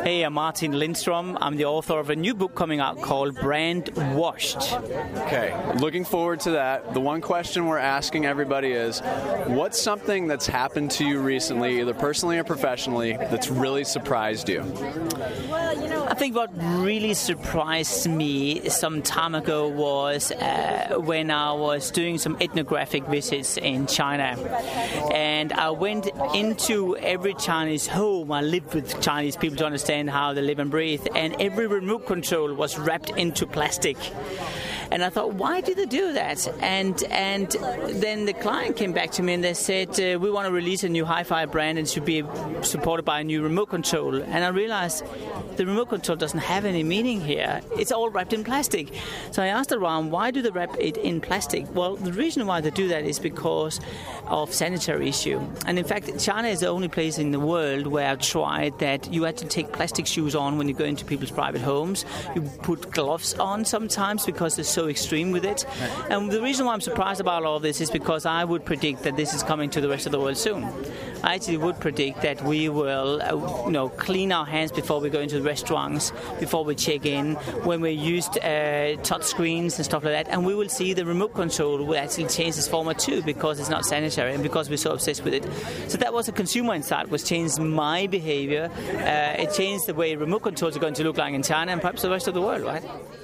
Hey, I'm Martin Lindstrom. I'm the author of a new book coming out called Brand Washed. Okay, looking forward to that. The one question we're asking everybody is, what's something that's happened to you recently, either personally or professionally, that's really surprised you? I think what really surprised me some time ago was when I was doing some ethnographic visits in China. And I went into every Chinese home. I lived with Chinese people to understand how they live and breathe. And every remote control was wrapped into plastic. And I thought, why do they do that? And then the client came back to me and they said, we want to release a new hi-fi brand and should be supported by a new remote control. And I realized the remote control doesn't have any meaning here. It's all wrapped in plastic. So I asked around, why do they wrap it in plastic? Well, the reason why they do that is because of sanitary issue. And in fact, China is the only place in the world where I've tried that you had to take plastic shoes on when you go into people's private homes. You put gloves on sometimes because they're so extreme with it. And the reason why I'm surprised about all this is because I would predict that this is coming to the rest of the world soon. I actually would predict that we will clean our hands before we go into the restaurants, before we check in, when we used touch screens and stuff like that, and we will see the remote control will actually change its format too because it's not sanitary and because we're so obsessed with it. So that was a consumer insight, which changed my behavior. It changed the way remote controls are going to look like in China and perhaps the rest of the world, right?